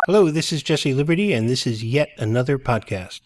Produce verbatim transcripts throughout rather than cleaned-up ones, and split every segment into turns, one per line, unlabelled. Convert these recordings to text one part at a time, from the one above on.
Hello, this is Jesse Liberty, and this is yet another podcast.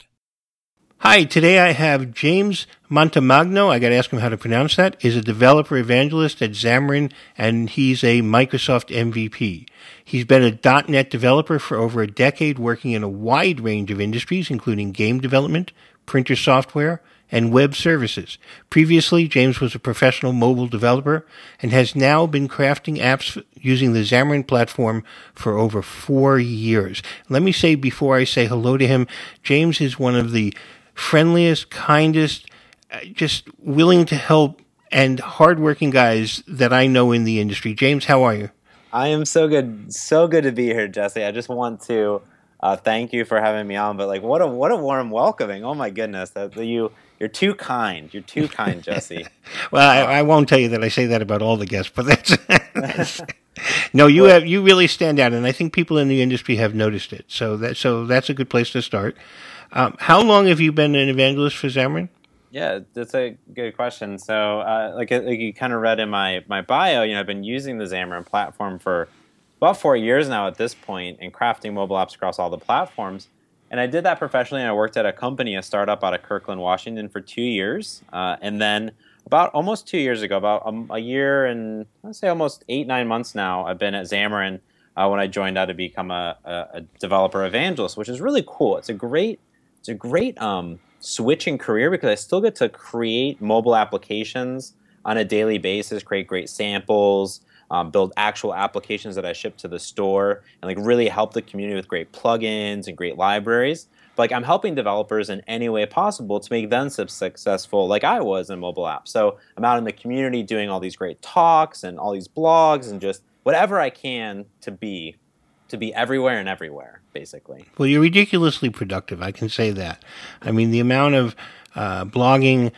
Hi, today I have James Montemagno, I got to ask him how to pronounce that, is a developer evangelist at Xamarin, and he's a Microsoft M V P. He's been a dot net developer for over a decade, working in a wide range of industries, including game development, printer software, and web services. Previously, James was a professional mobile developer and has now been crafting apps using the Xamarin platform for over four years. Let me say before I say hello to him, James is one of the friendliest, kindest, just willing to help and hardworking guys that I know in the industry. James, how are you?
I am so good, so good to be here, Jesse. I just want to uh, thank you for having me on. But like, what a what a warm welcoming! Oh my goodness, that you you're too kind. You're too kind, Jesse.
Well, I, I won't tell you that I say that about all the guests, but that's, that's no. You well, have you really stand out, and I think people in the industry have noticed it. So that so that's a good place to start. Um, how long have you been an evangelist for Xamarin?
Yeah, that's a good question. So, uh, like, like you kind of read in my, my bio, you know, I've been using the Xamarin platform for about four years now at this point, and crafting mobile apps across all the platforms. And I did that professionally. And I worked at a company, a startup out of Kirkland, Washington, for two years, uh, and then about almost two years ago, about a, a year and let's say almost eight nine months now, I've been at Xamarin uh, when I joined out to become a, a, a developer evangelist, which is really cool. It's a great, it's a great. Um, switching career because I still get to create mobile applications on a daily basis, create great samples, um, build actual applications that I ship to the store, and like really help the community with great plugins and great libraries. But like I'm helping developers in any way possible to make them successful like I was in mobile apps. So I'm out in the community doing all these great talks and all these blogs and just whatever I can to be to be everywhere and everywhere, basically.
Well, you're ridiculously productive, I can say that. I mean, the amount of uh, blogging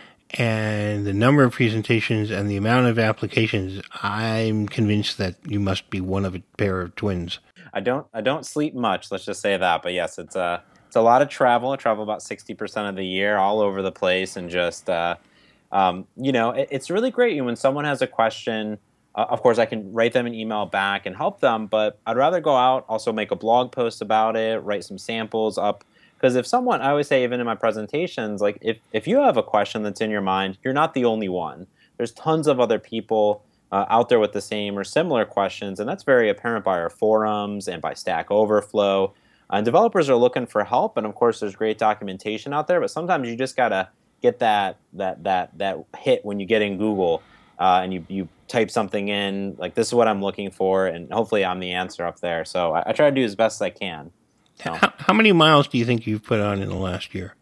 and the number of presentations and the amount of applications, I'm convinced that you must be one of a pair of twins.
I don't I don't sleep much, let's just say that. But yes, it's a, it's a lot of travel. I travel about sixty percent of the year all over the place. And just, uh, um, you know, it, it's really great when someone has a question. Uh, of course, I can write them an email back and help them, but I'd rather go out, also make a blog post about it, write some samples up. Because if someone, I always say, even in my presentations, like if, if you have a question that's in your mind, you're not the only one. There's tons of other people uh, out there with the same or similar questions, and that's very apparent by our forums and by Stack Overflow. Uh, and developers are looking for help, and of course, there's great documentation out there, but sometimes you just gotta get that that that that hit when you get in Google. Uh, and you, you type something in, like, this is what I'm looking for, and hopefully I'm the answer up there. So I, I try to do as best as I can. So.
How, how many miles do you think you've put on in the last year?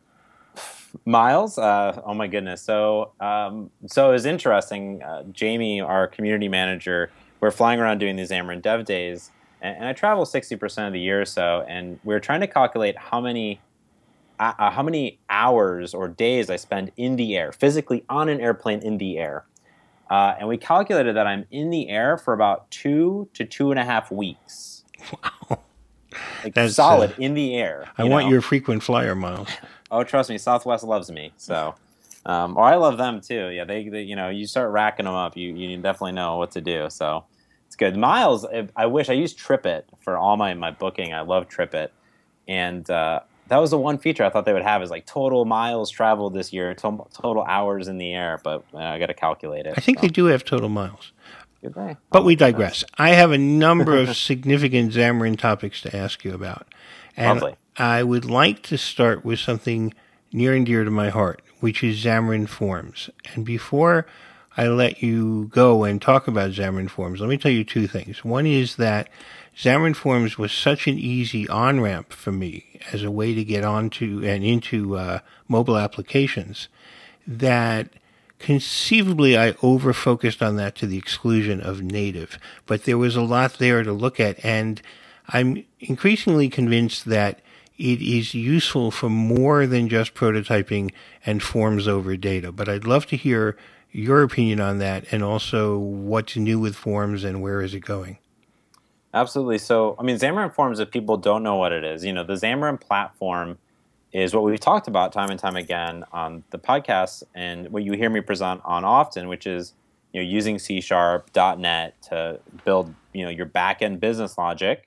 Miles? Uh, oh, my goodness. So um, so it was interesting. Uh, Jamie, our community manager, we're flying around doing these Xamarin Dev Days, and, and I travel sixty percent of the year or so, and we we're trying to calculate how many uh, how many hours or days I spend in the air, physically on an airplane in the air. Uh, and we calculated that I'm in the air for about two to two and a half weeks.
Wow.
Like
That's
solid
uh,
in the air.
I want know? your frequent flyer miles.
Oh, trust me, Southwest loves me. So, um, or I love them too. Yeah, they, they, you know, you start racking them up, you you definitely know what to do. So it's good. Miles, I wish I used TripIt for all my, my booking. I love TripIt. And uh, that was the one feature I thought they would have is like total miles traveled this year, to- total hours in the air, but uh, I got to calculate it.
I think so. They do have total miles.
Do they?
But
oh,
we digress. Goodness. I have a number of significant Xamarin topics to ask you about. And
Lovely.
I would like to start with something near and dear to my heart, which is Xamarin Forms. And before I let you go and talk about Xamarin Forms, let me tell you two things. One is that Xamarin Forms was such an easy on-ramp for me as a way to get onto and into uh, mobile applications that conceivably I over-focused on that to the exclusion of native. But there was a lot there to look at, and I'm increasingly convinced that it is useful for more than just prototyping and forms over data. But I'd love to hear your opinion on that and also what's new with Forms and where is it going.
Absolutely. So, I mean, Xamarin Forms, if people don't know what it is, you know, the Xamarin platform is what we've talked about time and time again on the podcast and what you hear me present on often, which is, you know, using C Sharp, .NET to build, you know, your back-end business logic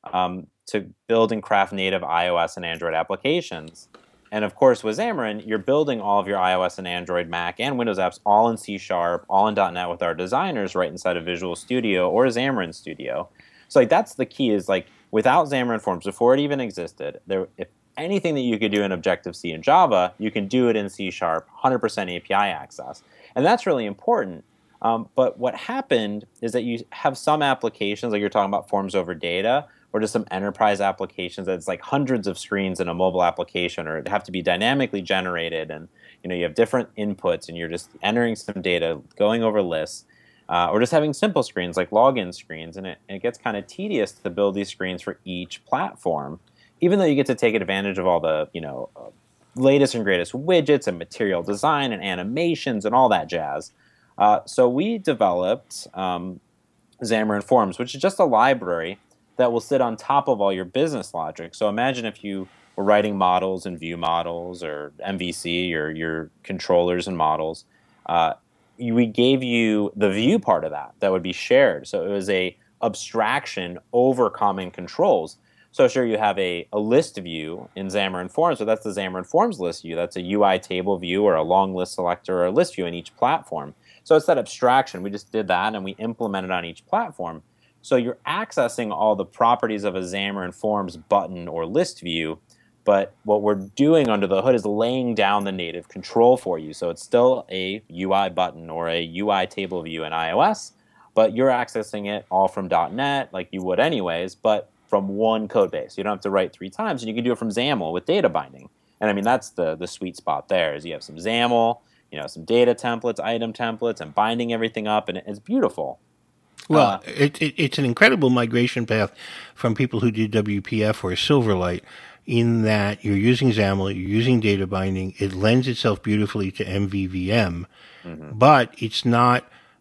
um, to build and craft native iOS and Android applications. And of course, with Xamarin, you're building all of your iOS and Android, Mac, and Windows apps all in C Sharp, all in dot net with our designers right inside of Visual Studio or Xamarin Studio. So like that's the key is like without Xamarin Forms, before it even existed, there if anything that you could do in Objective-C and Java, you can do it in C Sharp, one hundred percent A P I access. And that's really important. Um, but what happened is that you have some applications, like you're talking about forms over data, or just some enterprise applications that's like hundreds of screens in a mobile application, or it have to be dynamically generated, and you know you have different inputs, and you're just entering some data, going over lists, uh, or just having simple screens like login screens, and it, and it gets kind of tedious to build these screens for each platform, even though you get to take advantage of all the you know uh, latest and greatest widgets and material design and animations and all that jazz. Uh, so we developed um, Xamarin Forms, which is just a library that will sit on top of all your business logic. So imagine if you were writing models and view models or M V C or your controllers and models. Uh, you, we gave you the view part of that that would be shared. So it was a abstraction over common controls. So sure, you have a, a list view in Xamarin Forms, but that's the Xamarin Forms list view. That's a U I table view or a long list selector or a list view in each platform. So it's that abstraction. We just did that and we implemented on each platform. So you're accessing all the properties of a Xamarin Forms button or list view, but what we're doing under the hood is laying down the native control for you. So it's still a U I button or a U I table view in iOS, but you're accessing it all from dot net like you would anyways, but from one code base. You don't have to write three times, and you can do it from XAML with data binding. And I mean, that's the, the sweet spot there is you have some XAML, you know, some data templates, item templates, and binding everything up, and it's beautiful.
Well,
uh,
it, it, it's an incredible migration path from people who do W P F or Silverlight in that you're using XAML, you're using data binding. It lends itself beautifully to M V V M, mm-hmm. but it's not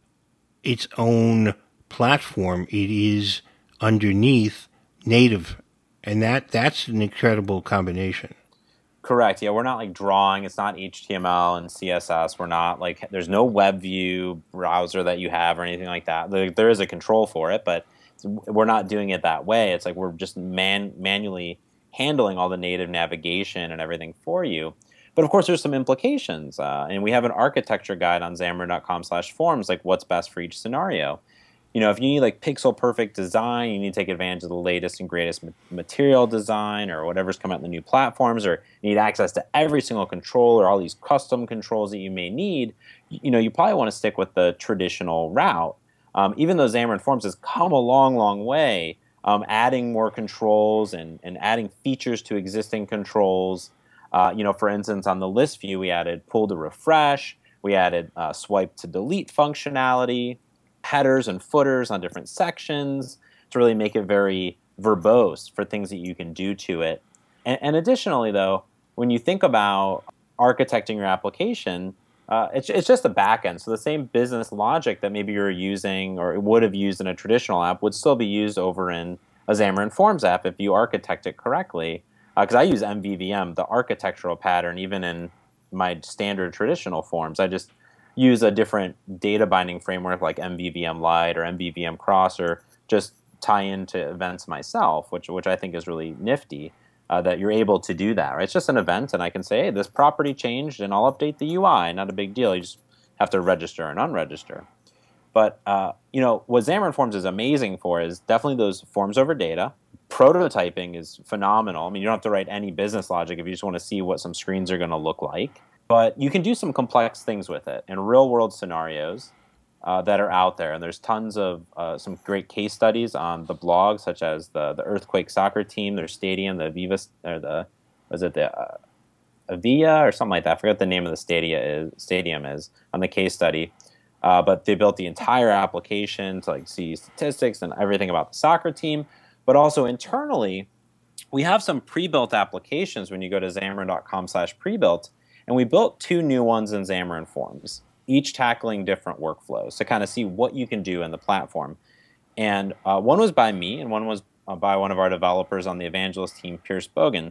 its own platform. It is underneath native, and that that's an incredible combination.
Correct. Yeah, we're not like drawing. It's not H T M L and C S S. We're not like there's no web view browser that you have or anything like that. There, there is a control for it, but we're not doing it that way. It's like we're just man manually handling all the native navigation and everything for you. But of course, there's some implications, uh, and we have an architecture guide on Xamarin dot com slash forms, like what's best for each scenario. You know, if you need like pixel perfect design, you need to take advantage of the latest and greatest material design or whatever's come out in the new platforms, or you need access to every single control or all these custom controls that you may need, you know, you probably want to stick with the traditional route. Um, even though Xamarin Forms has come a long, long way, um, adding more controls and, and adding features to existing controls. Uh, you know, for instance, on the list view, we added pull to refresh, we added uh, swipe to delete functionality, headers and footers on different sections to really make it very verbose for things that you can do to it. And, and additionally, though, when you think about architecting your application, uh, it's, it's just a backend. So the same business logic that maybe you're using or would have used in a traditional app would still be used over in a Xamarin Forms app if you architect it correctly. Because uh, I use M V V M, the architectural pattern, even in my standard traditional forms. I just use a different data binding framework like M V V M Lite or M V V M Cross, or just tie into events myself, which which I think is really nifty, uh, that you're able to do that. Right? It's just an event, and I can say, hey, this property changed, and I'll update the U I. Not a big deal. You just have to register and unregister. But uh, you know what Xamarin Forms is amazing for is definitely those forms over data. Prototyping is phenomenal. I mean, you don't have to write any business logic if you just want to see what some screens are going to look like. But you can do some complex things with it in real-world scenarios uh, that are out there. And there's tons of uh, some great case studies on the blog, such as the the Earthquake soccer team, their stadium, the Viva, or the was it the uh, Avia or something like that. I forget the name of the stadia is, stadium is on the case study. Uh, but they built the entire application to like see statistics and everything about the soccer team. But also internally, we have some pre-built applications when you go to Xamarin dot com slash pre-built. And we built two new ones in Xamarin Forms, each tackling different workflows to kind of see what you can do in the platform. And uh, one was by me, and one was uh, by one of our developers on the Evangelist team, Pierce Bogan.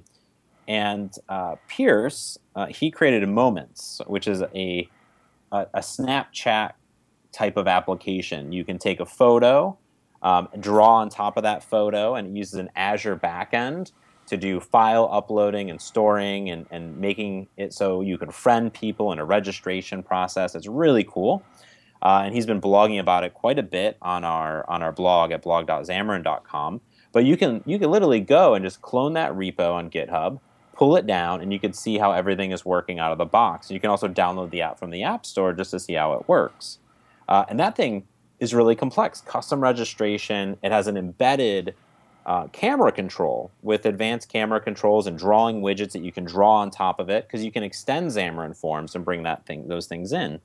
And uh, Pierce, uh, he created Moments, which is a, a, a Snapchat type of application. You can take a photo, um, draw on top of that photo, and it uses an Azure backend to do file uploading and storing and, and making it so you can friend people in a registration process. It's really cool. Uh, and he's been blogging about it quite a bit on our on our blog at blog dot xamarin dot com. But you can you can literally go and just clone that repo on GitHub, pull it down, and you can see how everything is working out of the box. You can also download the app from the App Store just to see how it works. Uh, and that thing is really complex. Custom registration. It has an embedded uh, camera control with advanced camera controls and drawing widgets that you can draw on top of it, because you can extend Xamarin Forms and bring that thing those things in.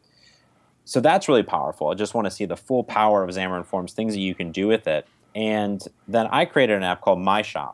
So that's really powerful. I just want to see the full power of Xamarin Forms, things that you can do with it. And then I created an app called MyShop.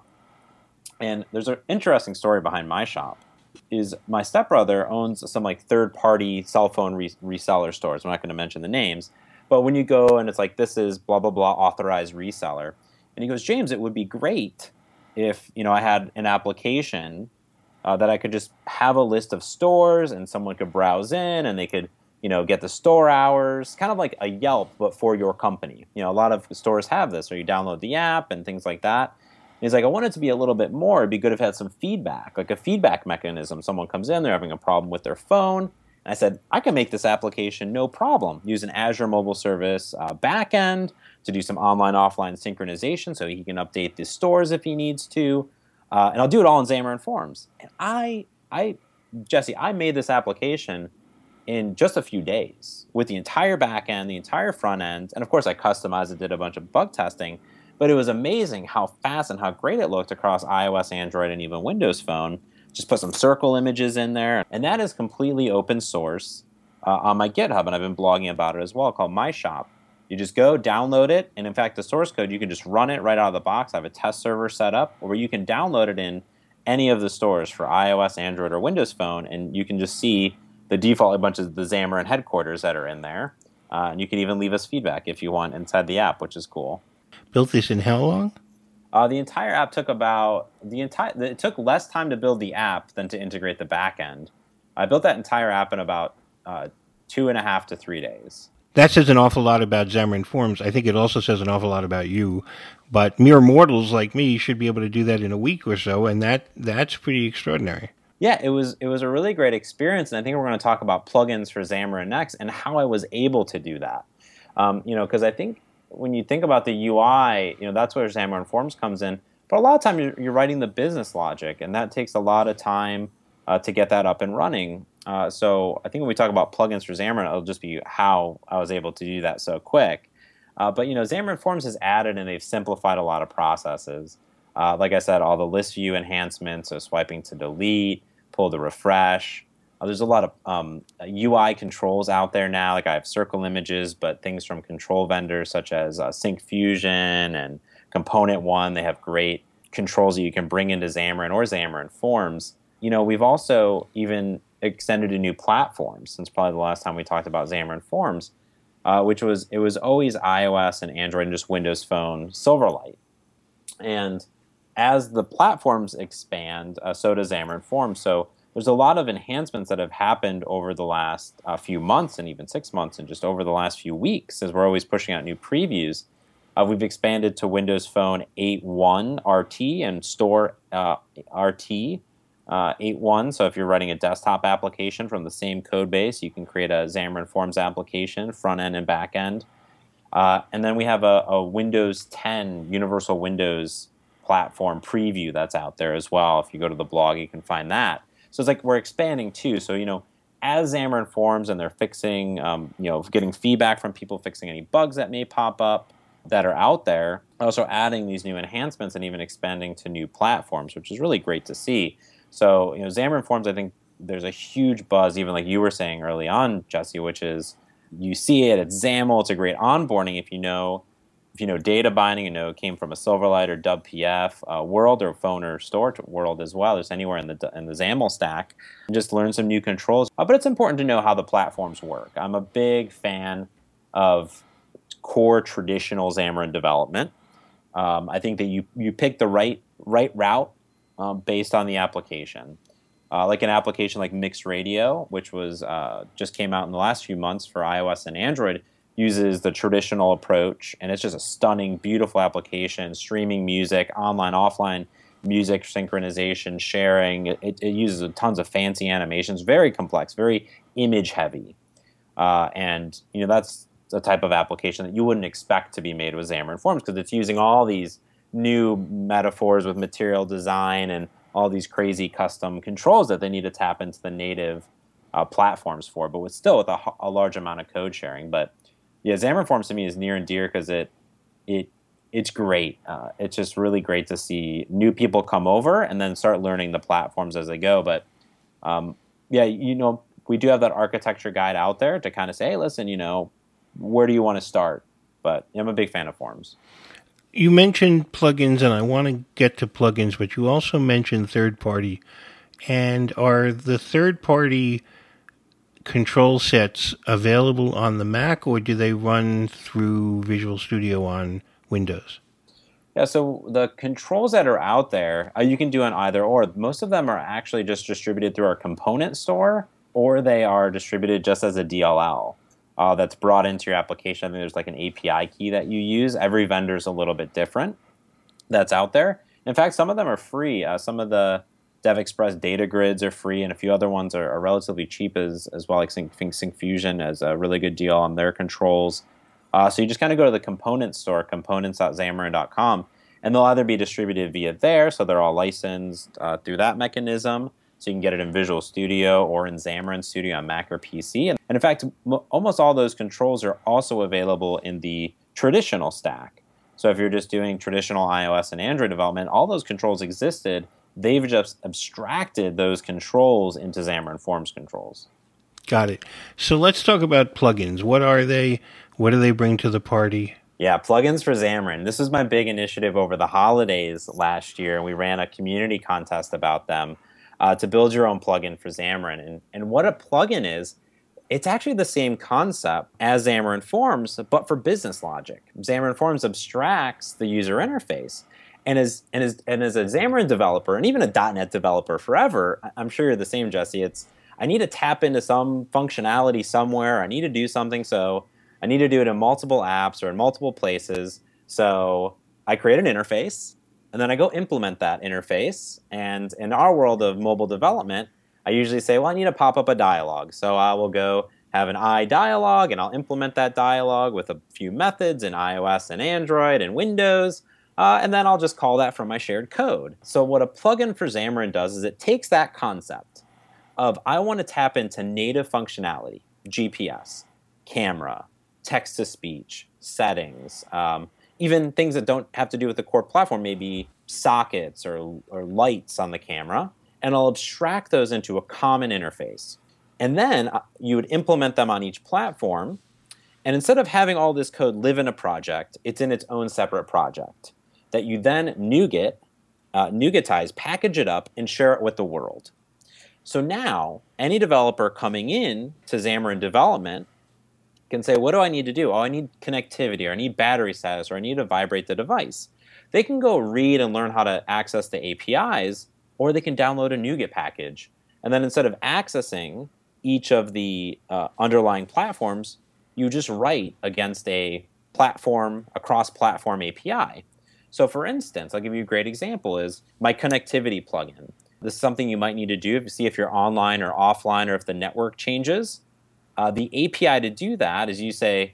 And there's an interesting story behind MyShop. Is my stepbrother owns some like third-party cell phone re- reseller stores. I'm not going to mention the names. But when you go and it's like, this is blah, blah, blah, authorized reseller. And he goes, James, it would be great if, you know, I had an application uh, that I could just have a list of stores and someone could browse in and they could, you know, get the store hours, kind of like a Yelp, but for your company. You know, a lot of stores have this, or you download the app and things like that. And he's like, I want it to be a little bit more. It'd be good if it had some feedback, like a feedback mechanism. Someone comes in, they're having a problem with their phone. And I said, I can make this application no problem. Use an Azure Mobile Service uh, backend to do some online, offline synchronization so he can update the stores if he needs to. Uh, and I'll do it all in Xamarin Forms. And I, I, Jesse, I made this application in just a few days with the entire back end, the entire front end. And of course, I customized it, did a bunch of bug testing. But it was amazing how fast and how great it looked across iOS, Android, and even Windows Phone. Just put some circle images in there. And that is completely open source uh, on my GitHub. And I've been blogging about it as well, called MyShop. You just go, download it. And in fact, the source code, you can just run it right out of the box. I have a test server set up where you can download it in any of the stores for iOS, Android, or Windows Phone. And you can just see the default a bunch of the Xamarin headquarters that are in there. Uh, and you can even leave us feedback if you want inside the app, which is cool.
Built this in how long?
Uh, the entire app took about the entire. It took less time to build the app than to integrate the back end. I built that entire app in about uh, two and a half to three days.
That says an awful lot about Xamarin Forms. I think it also says an awful lot about you. But mere mortals like me should be able to do that in a week or so, and that that's pretty extraordinary.
Yeah, it was it was a really great experience, and I think we're going to talk about plugins for Xamarin next and how I was able to do that. Um, you know, because I think when you think about the U I, you know, that's where Xamarin Forms comes in. But a lot of time you're, you're writing the business logic, and that takes a lot of time uh, to get that up and running. Uh, so I think when we talk about plugins for Xamarin, it'll just be how I was able to do that so quick. Uh, but you know, Xamarin Forms has added and they've simplified a lot of processes. Uh, like I said, all the list view enhancements, so swiping to delete, pull to refresh. Uh, there's a lot of um, U I controls out there now. Like I have circle images, but things from control vendors such as uh, Syncfusion and Component One, they have great controls that you can bring into Xamarin or Xamarin Forms. You know, we've also even extended to new platforms since probably the last time we talked about Xamarin Forms, uh, which was, it was always iOS and Android and just Windows Phone Silverlight. And as the platforms expand, uh, so does Xamarin Forms. So there's a lot of enhancements that have happened over the last uh, few months and even six months and just over the last few weeks as we're always pushing out new previews. Uh, we've expanded to Windows Phone eight point one R T and Store uh, R T uh, eight point one. So if you're writing a desktop application from the same code base, you can create a Xamarin Forms application, front end and back end. Uh, and then we have a, a Windows ten Universal Windows platform preview that's out there as well. If you go to the blog, you can find that. So it's like we're expanding too. So, you know, as Xamarin Forms and they're fixing, um, you know, getting feedback from people, fixing any bugs that may pop up that are out there, also adding these new enhancements and even expanding to new platforms, which is really great to see. So, you know, Xamarin Forms, I think there's a huge buzz, even like you were saying early on, Jesse, which is you see it, it's XAML, it's a great onboarding if you know If you know data binding and know it came from a Silverlight or W P F uh, world or phone or store world as well, there's anywhere in the in the XAML stack, and just learn some new controls. Uh, but it's important to know how the platforms work. I'm a big fan of core traditional Xamarin development. Um, I think that you you pick the right right route um, based on the application. Uh, like an application like Mixed Radio, which was uh, just came out in the last few months for iOS and Android, uses the traditional approach, and it's just a stunning, beautiful application, streaming music, online, offline music synchronization, sharing. It, it uses tons of fancy animations, very complex, very image heavy. Uh, and you know that's a type of application that you wouldn't expect to be made with Xamarin Forms because it's using all these new metaphors with material design and all these crazy custom controls that they need to tap into the native uh, platforms for, but with still with a, a large amount of code sharing. But yeah, Xamarin Forms to me is near and dear because it it it's great. Uh, it's just really great to see new people come over and then start learning the platforms as they go. But um, yeah, you know, we do have that architecture guide out there to kind of say, hey, listen, you know, where do you want to start? But I'm a big fan of Forms.
You mentioned plugins, and I want to get to plugins, but you also mentioned third-party. And are the third-party control sets available on the Mac, or do they run through Visual Studio on Windows?
Yeah, so the controls that are out there, uh, you can do on either or. Most of them are actually just distributed through our component store, or they are distributed just as a D L L uh, that's brought into your application. I think there's like an A P I key that you use. Every vendor's a little bit different that's out there. In fact, some of them are free. Uh, some of the DevExpress data grids are free, and a few other ones are, are relatively cheap as, as well. Like Sync, Syncfusion has a really good deal on their controls. Uh, so you just kind of go to the component store, components dot xamarin dot com, and they'll either be distributed via there, so they're all licensed uh, through that mechanism, so you can get it in Visual Studio or in Xamarin Studio on Mac or P C. And, and in fact, m- almost all those controls are also available in the traditional stack. So if you're just doing traditional iOS and Android development, all those controls existed. They've just abstracted those controls into Xamarin Forms controls.
Got it. So let's talk about plugins. What are they? What do they bring to the party?
Yeah, plugins for Xamarin. This was my big initiative over the holidays last year, and we ran a community contest about them uh, to build your own plugin for Xamarin. And, and what a plugin is, it's actually the same concept as Xamarin Forms, but for business logic. Xamarin Forms abstracts the user interface. And as, and, as, and as a Xamarin developer, and even a dot net developer forever, I'm sure you're the same, Jesse, it's I need to tap into some functionality somewhere. I need to do something, so I need to do it in multiple apps or in multiple places. So I create an interface, and then I go implement that interface. And in our world of mobile development, I usually say, well, I need to pop up a dialog. So I will go have an I dialog, and I'll implement that dialog with a few methods in iOS and Android and Windows. Uh, and then I'll just call that from my shared code. So what a plugin for Xamarin does is it takes that concept of I want to tap into native functionality, G P S, camera, text-to-speech, settings, um, even things that don't have to do with the core platform, maybe sockets or, or lights on the camera, and I'll abstract those into a common interface. And then you would implement them on each platform, and instead of having all this code live in a project, it's in its own separate project that you then NuGet, uh, NuGetize, package it up, and share it with the world. So now, any developer coming in to Xamarin development can say, what do I need to do? Oh, I need connectivity, or I need battery status, or I need to vibrate the device. They can go read and learn how to access the A P Is, or they can download a NuGet package. And then instead of accessing each of the uh, underlying platforms, you just write against a platform, a cross-platform A P I. So for instance, I'll give you a great example, is my connectivity plugin. This is something you might need to do to see if you're online or offline or if the network changes. Uh, the A P I to do that is you say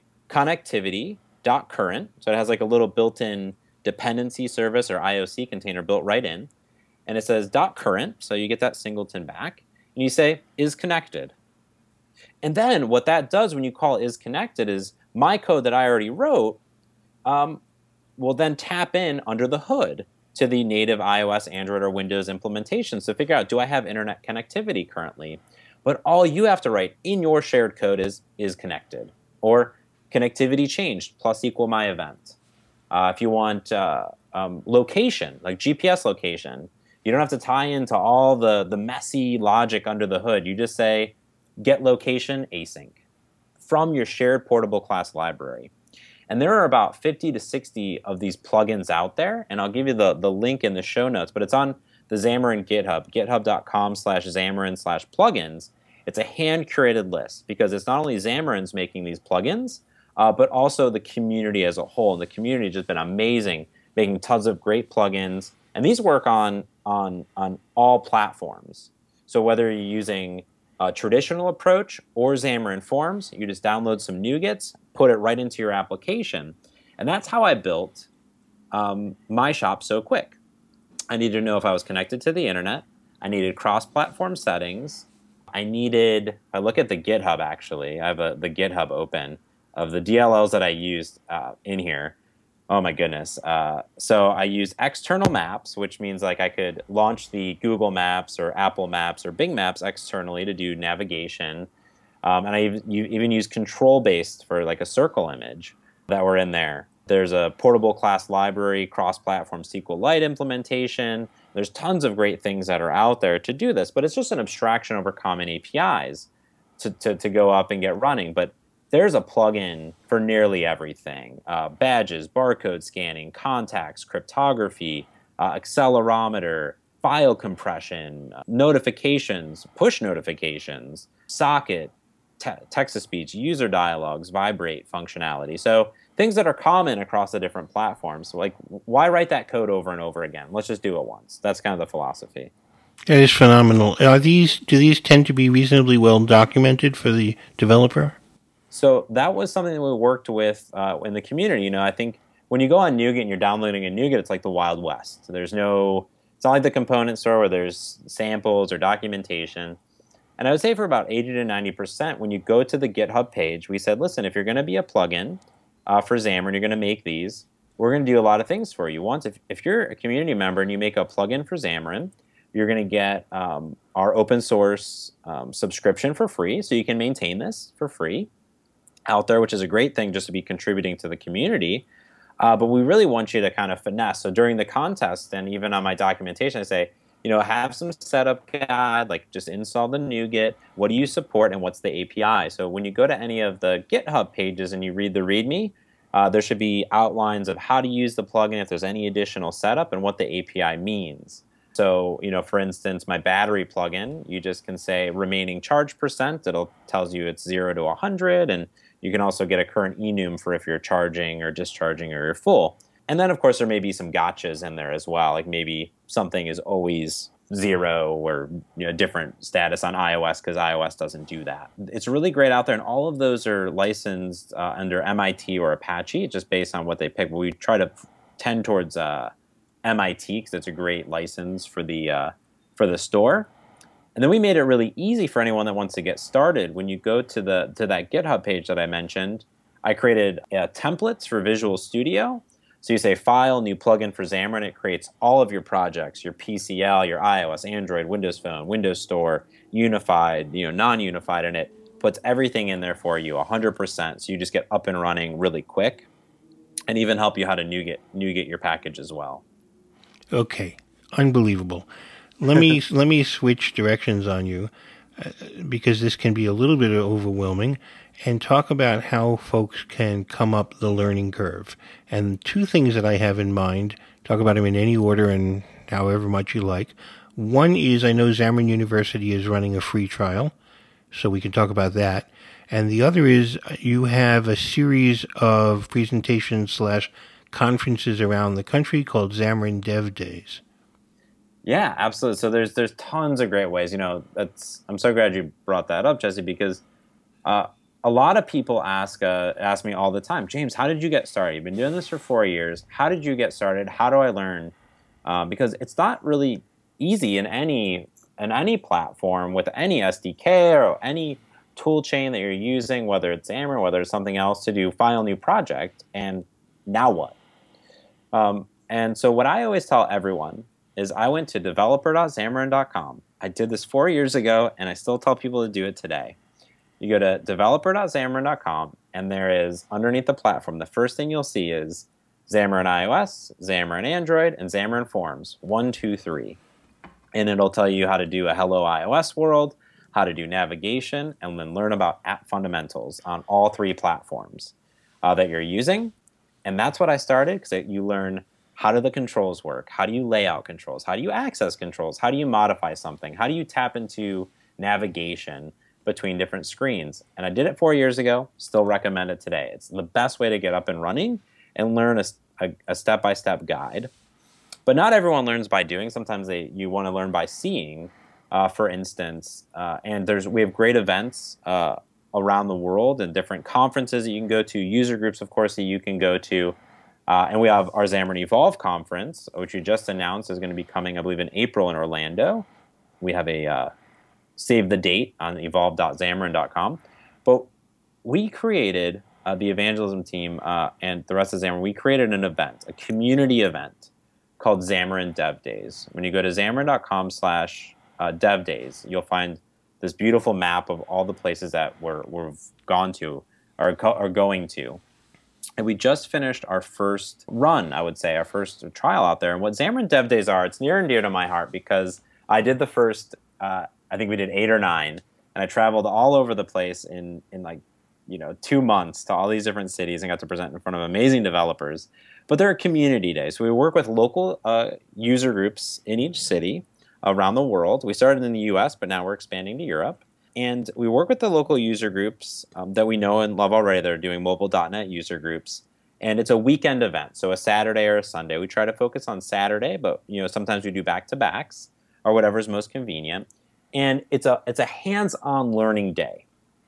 connectivity.current. So it has like a little built-in dependency service or I O C container built right in. And it says .current, so you get that singleton back. And you say is connected. And then what that does when you call is connected is my code that I already wrote um, will then tap in under the hood to the native iOS, Android, or Windows implementation. So figure out, do I have internet connectivity currently? But all you have to write in your shared code is is connected, or connectivity changed plus equal my event. Uh, if you want uh, um, location, like G P S location, you don't have to tie into all the, the messy logic under the hood. You just say get location async from your shared portable class library. And there are about fifty to sixty of these plugins out there, and I'll give you the, the link in the show notes, but it's on the Xamarin GitHub, github.com slash Xamarin slash plugins. It's a hand-curated list because it's not only Xamarin's making these plugins, uh, but also the community as a whole. And the community has just been amazing, making tons of great plugins. And these work on on on all platforms. So whether you're using a traditional approach or Xamarin Forms, you just download some NuGets, put it right into your application. And that's how I built um, my shop so quick. I needed to know if I was connected to the internet. I needed cross-platform settings. I needed, I look at the GitHub actually, I have a, the GitHub open of the D L Ls that I used uh, in here. Oh my goodness. Uh, so I use external maps, which means like I could launch the Google Maps or Apple Maps or Bing Maps externally to do navigation. Um, and I even, you even use control-based for like a circle image that were in there. There's a portable class library, cross-platform SQLite implementation. There's tons of great things that are out there to do this, but it's just an abstraction over common A P Is to, to, to go up and get running. But there's a plugin for nearly everything. Uh, badges, barcode scanning, contacts, cryptography, uh, accelerometer, file compression, uh, notifications, push notifications, socket, te- text-to-speech, user dialogues, vibrate functionality. So things that are common across the different platforms. So like, why write that code over and over again? Let's just do it once. That's kind of the philosophy.
That is phenomenal. Are these do these tend to be reasonably well documented for the developer?
So that was something that we worked with uh, in the community. You know, I think when you go on NuGet and you're downloading a NuGet, it's like the Wild West. So there's no, it's not like the component store where there's samples or documentation. And I would say for about eighty to ninety percent, when you go to the GitHub page, we said, listen, if you're going to be a plugin uh, for Xamarin, you're going to make these, we're going to do a lot of things for you. Once, if, if you're a community member and you make a plugin for Xamarin, you're going to get um, our open source um, subscription for free, so you can maintain this for free out there, which is a great thing just to be contributing to the community. Uh, but we really want you to kind of finesse. So during the contest and even on my documentation, I say, you know, have some setup guide, like just install the NuGet. What do you support and what's the A P I? So when you go to any of the GitHub pages and you read the README, uh, there should be outlines of how to use the plugin, if there's any additional setup, and what the A P I means. So, you know, for instance, my battery plugin, you just can say remaining charge percent. It'll tells you it's zero to one hundred, and you can also get a current enum for if you're charging or discharging or you're full. And then, of course, there may be some gotchas in there as well, like maybe something is always zero or, you know, different status on iOS because iOS doesn't do that. It's really great out there, and all of those are licensed uh, under M I T or Apache, just based on what they pick. But we try to tend towards uh, M I T because it's a great license for the uh, for the store. And then we made it really easy for anyone that wants to get started. When you go to the to that GitHub page that I mentioned, I created uh, templates for Visual Studio. So you say File, New Plugin for Xamarin. It creates all of your projects, your P C L, your iOS, Android, Windows Phone, Windows Store, Unified, you know, non-unified, and it puts everything in there for you one hundred percent. So you just get up and running really quick, and even help you how to NuGet, NuGet your package as well.
Okay, unbelievable. Let me let me switch directions on you uh, because this can be a little bit overwhelming, and talk about how folks can come up the learning curve. And two things that I have in mind, talk about them in any order and however much you like. One is I know Xamarin University is running a free trial, so we can talk about that. And the other is you have a series of presentations slash conferences around the country called Xamarin Dev Days.
Yeah, absolutely. So there's there's tons of great ways. You know, that's I'm so glad you brought that up, Jesse, because uh, a lot of people ask uh, ask me all the time, James, how did you get started? You've been doing this for four years. How did you get started? How do I learn? Um, because it's not really easy in any in any platform with any S D K or any tool chain that you're using, whether it's Xamarin, whether it's something else, to do file new project. And now what? Um, and so what I always tell everyone is I went to developer dot xamarin dot com. I did this four years ago, and I still tell people to do it today. You go to developer dot xamarin dot com, and there is, underneath the platform, the first thing you'll see is Xamarin iOS, Xamarin Android, and Xamarin Forms, one, two, three. And it'll tell you how to do a Hello iOS world, how to do navigation, and then learn about app fundamentals on all three platforms uh, that you're using. And that's what I started, because you learn how do the controls work? How do you lay out controls? How do you access controls? How do you modify something? How do you tap into navigation? between different screens. And I did it four years ago, still recommend it today. It's the best way to get up and running and learn a, a, a step-by-step guide. But not everyone learns by doing. Sometimes they you want to learn by seeing, uh, for instance. Uh, and there's we have great events uh, around the world and different conferences that you can go to, user groups, of course, that you can go to. Uh, and we have our Xamarin Evolve conference, which we just announced is going to be coming, I believe, in April in Orlando. We have a uh, save the date on evolve dot xamarin dot com. But we created, uh, the evangelism team uh, and the rest of Xamarin, we created an event, a community event called Xamarin Dev Days. When you go to xamarin dot com slash dev days, you'll find this beautiful map of all the places that we're, we've gone to or are going to. And we just finished our first run, I would say, our first trial out there. And what Xamarin Dev Days are, it's near and dear to my heart because I did the first, uh, I think we did eight or nine, and I traveled all over the place in, in like, you know, two months to all these different cities and got to present in front of amazing developers. But they're a community day. So we work with local uh, user groups in each city around the world. We started in the U S, but now we're expanding to Europe. And we work with the local user groups um, that we know and love already that are doing mobile dot net user groups. And it's a weekend event, so a Saturday or a Sunday. We try to focus on Saturday, but you know sometimes we do back-to-backs or whatever's most convenient. And it's a it's a hands-on learning day.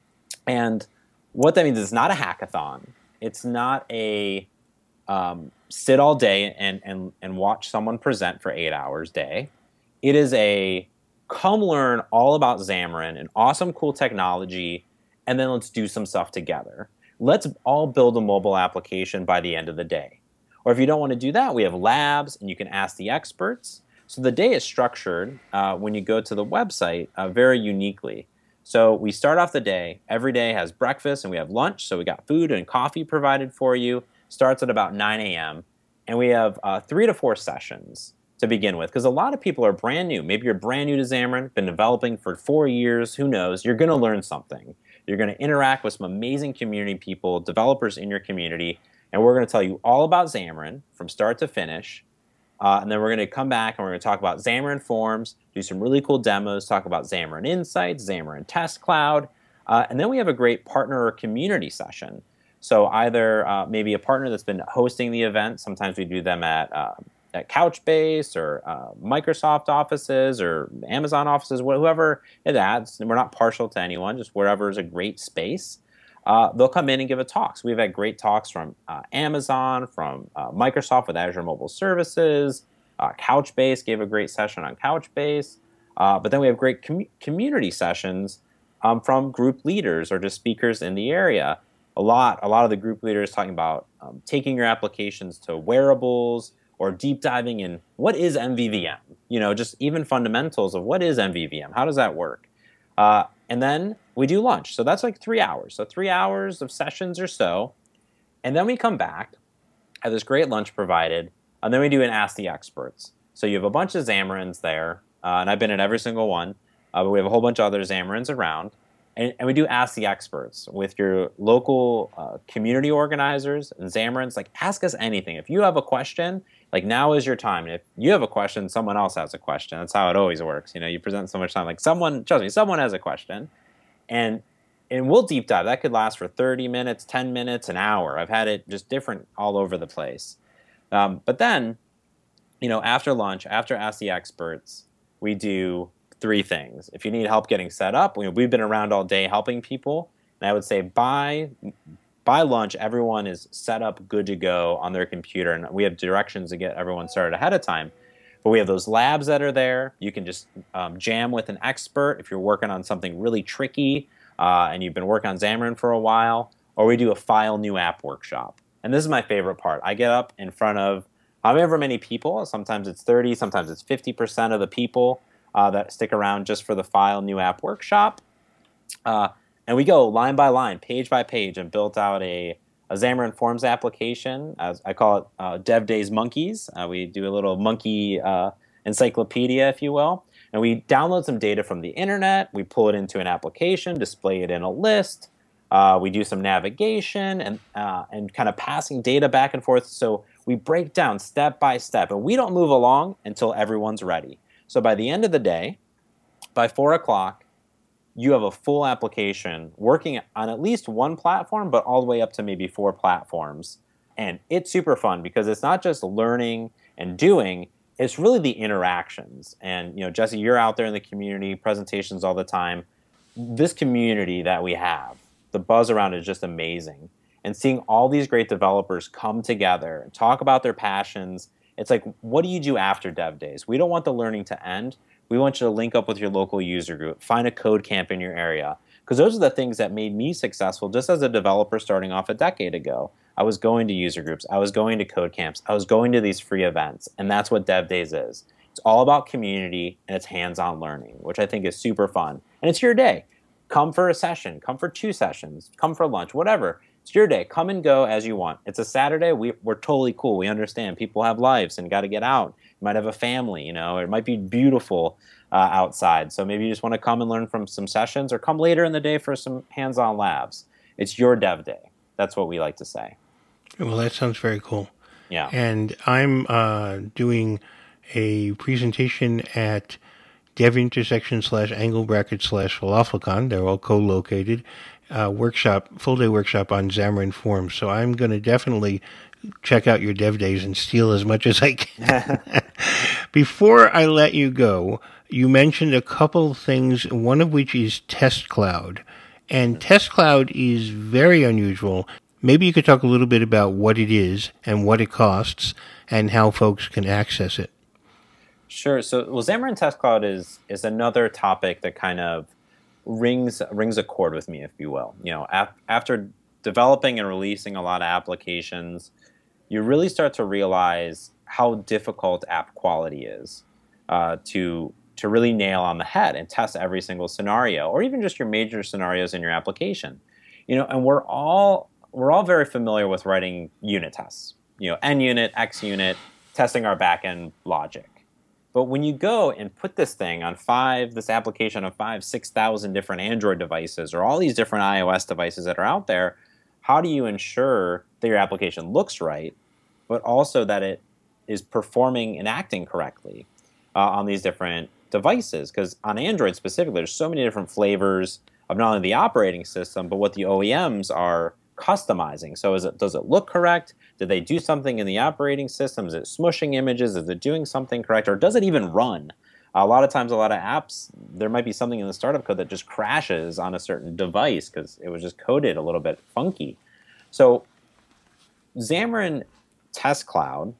And what that means is it's not a hackathon. It's not a um, sit all day and, and, and watch someone present for eight hours day. It is a come learn all about Xamarin and awesome, cool technology, and then let's do some stuff together. Let's all build a mobile application by the end of the day. Or if you don't want to do that, we have labs, and you can ask the experts. So the day is structured, uh, when you go to the website, uh, very uniquely. So we start off the day. Every day has breakfast, and we have lunch. So we got food and coffee provided for you. Starts at about nine a.m. And we have uh, three to four sessions to begin with, because a lot of people are brand new. Maybe you're brand new to Xamarin, been developing for four years, who knows? You're going to learn something. You're going to interact with some amazing community people, developers in your community, and we're going to tell you all about Xamarin from start to finish. Uh, and then we're going to come back and we're going to talk about Xamarin Forms, do some really cool demos, talk about Xamarin Insights, Xamarin Test Cloud, uh, and then we have a great partner or community session. So either uh, maybe a partner that's been hosting the event, sometimes we do them at uh, at Couchbase or uh, Microsoft offices or Amazon offices, whoever it adds. We're not partial to anyone, just wherever is a great space. Uh, they'll come in and give a talk. So we've had great talks from uh, Amazon, from uh, Microsoft with Azure Mobile Services. Uh, Couchbase gave a great session on Couchbase. Uh, but then we have great com- community sessions um, from group leaders or just speakers in the area. A lot, a lot of the group leaders talking about um, taking your applications to wearables, or deep diving in what is M V V M, you know, just even fundamentals of what is M V V M, how does that work? Uh, and then we do lunch. So that's like three hours. So three hours of sessions or so. And then we come back, have this great lunch provided, and then we do an Ask the Experts. So you have a bunch of Xamarins there, uh, and I've been at every single one, uh, but we have a whole bunch of other Xamarins around. And, and we do Ask the Experts with your local uh, community organizers and Xamarins. Like, ask us anything. If you have a question, like, now is your time. And if you have a question, someone else has a question. That's how it always works. You know, you present so much time. Like, someone, trust me, someone has a question. And and we'll deep dive. That could last for thirty minutes, ten minutes, an hour. I've had it just different all over the place. Um, but then, you know, after lunch, after Ask the Experts, we do three things. If you need help getting set up, we, we've been around all day helping people. And I would say by, by lunch, everyone is set up, good to go on their computer. And we have directions to get everyone started ahead of time. But we have those labs that are there. You can just um, jam with an expert if you're working on something really tricky uh, and you've been working on Xamarin for a while. Or we do a file new app workshop. And this is my favorite part. I get up in front of however many people. Sometimes it's thirty, sometimes it's fifty percent of the people Uh, that stick around just for the file new app workshop. Uh, and we go line by line, page by page, and built out a, a Xamarin Forms application. As I call it uh, Dev Days Monkeys. Uh, we do a little monkey uh, encyclopedia, if you will. And we download some data from the internet. We pull it into an application, display it in a list. Uh, we do some navigation and, uh, and kind of passing data back and forth. So we break down step by step. And we don't move along until everyone's ready. So by the end of the day, by four o'clock, you have a full application working on at least one platform, but all the way up to maybe four platforms. And it's super fun because it's not just learning and doing, it's really the interactions. And, you know, Jesse, you're out there in the community, presentations all the time. This community that we have, the buzz around it is just amazing. And seeing all these great developers come together and talk about their passions, it's like, what do you do after Dev Days? We don't want the learning to end. We want you to link up with your local user group, find a code camp in your area. Because those are the things that made me successful just as a developer starting off a decade ago. I was going to user groups. I was going to code camps. I was going to these free events. And that's what Dev Days is. It's all about community and it's hands-on learning, which I think is super fun. And it's your day. Come for a session. Come for two sessions. Come for lunch, whatever. It's your day. Come and go as you want. It's a Saturday. We, we're totally cool. We understand people have lives and got to get out. You might have a family, you know. It might be beautiful uh, outside. So maybe you just want to come and learn from some sessions or come later in the day for some hands-on labs. It's your Dev Day. That's what we like to say.
Well, that sounds very cool.
Yeah.
And I'm uh, doing a presentation at Dev Intersection slash Angle Bracket slash FalafelCon. They're all co-located. Uh, workshop, full day workshop on Xamarin Forms. So I'm going to definitely check out your Dev Days and steal as much as I can. Before I let you go, you mentioned a couple things, one of which is Test Cloud. And Test Cloud is very unusual. Maybe you could talk a little bit about what it is and what it costs and how folks can access it.
Sure. So, well, Xamarin Test Cloud is is another topic that kind of rings rings a chord with me, if you will. You know, af- after developing and releasing a lot of applications, you really start to realize how difficult app quality is uh, to to really nail on the head and test every single scenario, or even just your major scenarios in your application. You know, and we're all we're all very familiar with writing unit tests. You know, N unit, X unit, testing our backend logic. But when you go and put this thing on five, this application on five, six thousand different Android devices or all these different iOS devices that are out there, how do you ensure that your application looks right, but also that it is performing and acting correctly uh, on these different devices? Because on Android specifically, there's so many different flavors of not only the operating system, but what the O E Ms are customizing. So is it, does it look correct? Did they do something in the operating system? Is it smushing images? Is it doing something correct? Or does it even run? A lot of times, a lot of apps, there might be something in the startup code that just crashes on a certain device because it was just coded a little bit funky. So Xamarin Test Cloud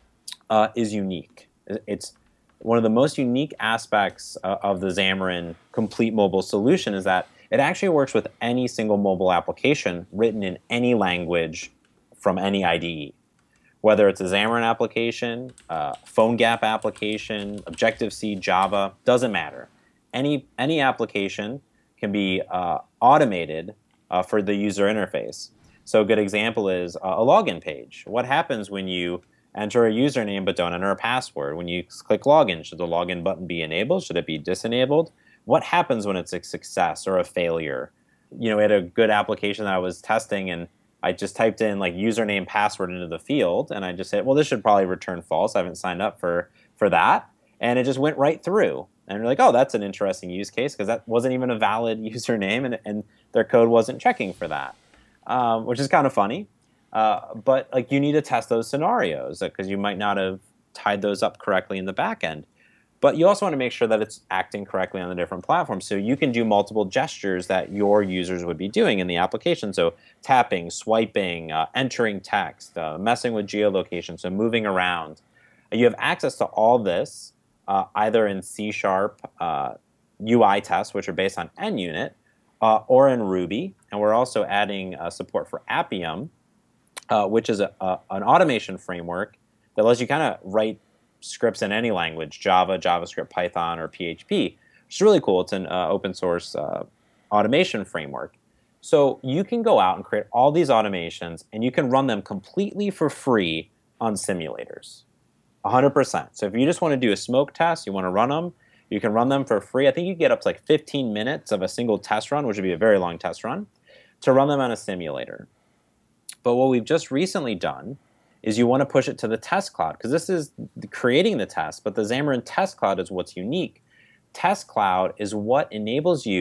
uh, is unique. It's one of the most unique aspects uh, of the Xamarin Complete Mobile solution is that it actually works with any single mobile application written in any language from any I D E. Whether it's a Xamarin application, uh, PhoneGap application, Objective-C, Java, doesn't matter. Any any application can be uh, automated uh, for the user interface. So a good example is uh, a login page. What happens when you enter a username but don't enter a password? When you click login, should the login button be enabled? Should it be disenabled? What happens when it's a success or a failure? You know, we had a good application that I was testing, and I just typed in like username, password into the field, and I just said, well, this should probably return false. I haven't signed up for, for that. And it just went right through. And you're like, oh, that's an interesting use case because that wasn't even a valid username, and, and their code wasn't checking for that, um, which is kind of funny. Uh, but like you need to test those scenarios because you might not have tied those up correctly in the back end. But you also want to make sure that it's acting correctly on the different platforms. So you can do multiple gestures that your users would be doing in the application. So tapping, swiping, uh, entering text, uh, messing with geolocation, so moving around. You have access to all this uh, either in C Sharp uh, U I tests, which are based on N unit, uh, or in Ruby. And we're also adding uh, support for Appium, uh, which is a, a, an automation framework that lets you kind of write scripts in any language, Java, JavaScript, Python, or P H P, which is really cool. It's an uh, open source uh, automation framework. So you can go out and create all these automations, and you can run them completely for free on simulators, one hundred percent. So if you just want to do a smoke test, you want to run them, you can run them for free. I think you get up to like fifteen minutes of a single test run, which would be a very long test run, to run them on a simulator. But what we've just recently done is you want to push it to the Test Cloud, because this is creating the test, but the Xamarin Test Cloud is what's unique. Test Cloud is what enables you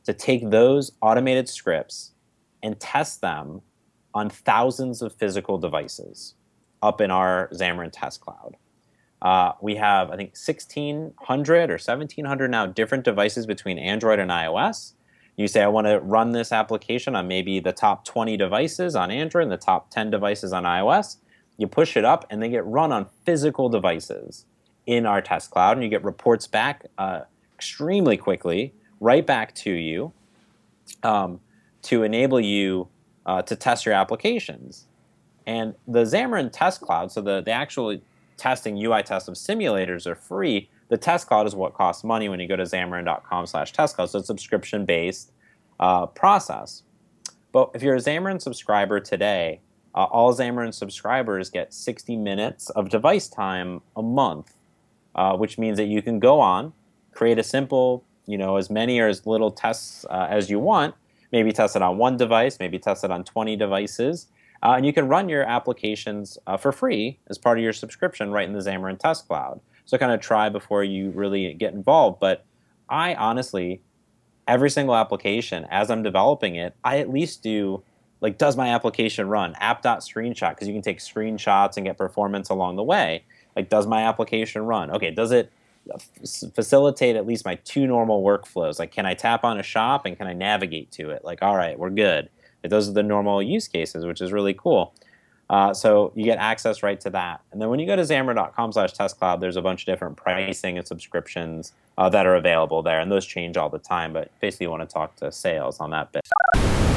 to take those automated scripts and test them on thousands of physical devices up in our Xamarin Test Cloud. Uh, we have, I think, sixteen hundred or seventeen hundred now different devices between Android and iOS. You say, I want to run this application on maybe the top twenty devices on Android and the top ten devices on iOS. You push it up, and they get run on physical devices in our test cloud, and you get reports back uh, extremely quickly, right back to you, um, to enable you uh, to test your applications. And the Xamarin Test Cloud, so the, the actual testing U I test of simulators are free. The test cloud is what costs money when you go to xamarin.com slash test cloud. So it's a subscription-based uh, process. But if you're a Xamarin subscriber today, uh, all Xamarin subscribers get sixty minutes of device time a month, uh, which means that you can go on, create a simple, you know, as many or as little tests uh, as you want, maybe test it on one device, maybe test it on twenty devices, uh, and you can run your applications uh, for free as part of your subscription right in the Xamarin Test Cloud. So kind of try before you really get involved. But I honestly, every single application, as I'm developing it, I at least do, like, does my application run? App.screenshot, because you can take screenshots and get performance along the way. Like, does my application run? Okay, does it facilitate at least my two normal workflows? Like, can I tap on a shop and can I navigate to it? Like, all right, we're good. Like, those are the normal use cases, which is really cool. Uh, so you get access right to that. And then when you go to xamarin.com slash test cloud, there's a bunch of different pricing and subscriptions uh, that are available there, and those change all the time. But basically, you want to talk to sales on that bit.